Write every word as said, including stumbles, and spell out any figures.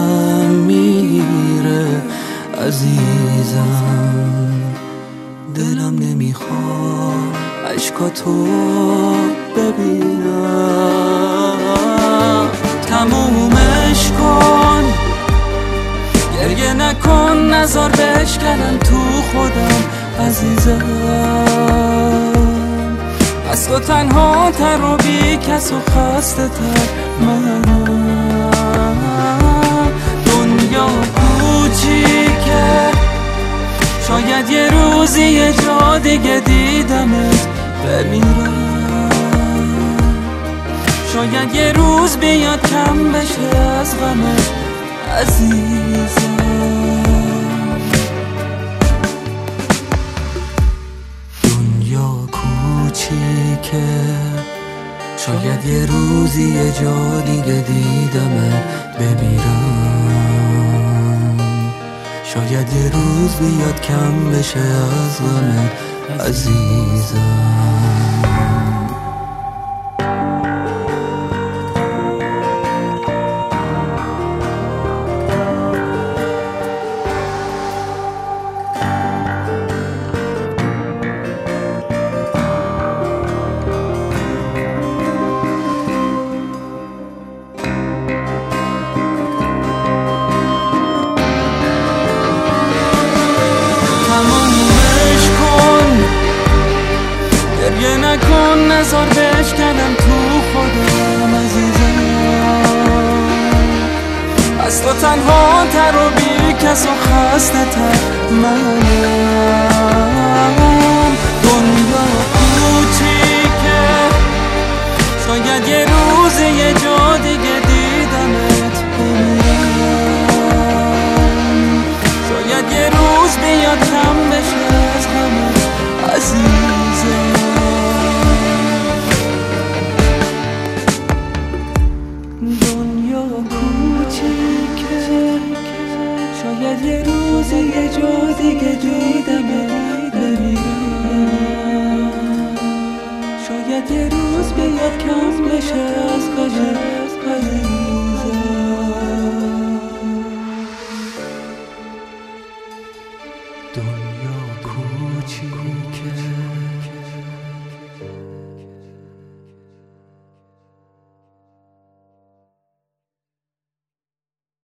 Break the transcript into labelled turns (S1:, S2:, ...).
S1: دلم میره عزیزم، دلم نمیخواد عشقاتو ببینم. تمومش کن، گریه نکن، نزار بشکنم تو خودم عزیزم. از تو تنها تر و بی کس و خسته تر منم. دنیا کوچیکه، شاید یه روزی یه جا دیگه دیدمت بمیرم. شاید یه روز بیاد کم بشه از غمت عزیزم. دنیا کوچیکه، شاید یه روزی یه جا دیگه دیدمت بمیرم. شاید یه روز بیاد کم بشه از غمت عزیزم. گریه نکن، نزار بشکنم تو خودم عزیزم. از تو تنها تر و بی کس و خسته تر منم. دنیا کوچیکه، شاید یه روز یه جا دیگه دیدمت بمیرم. شاید یه روز بیاد کم بشه از غمت عزیزم. دنیا کوچیکه، شاید یه روز یه جا دیگه دیدمت بمیرم. شاید یه روز بیاد کم بشه از غمت عزیزم. دنیا کوچیکه،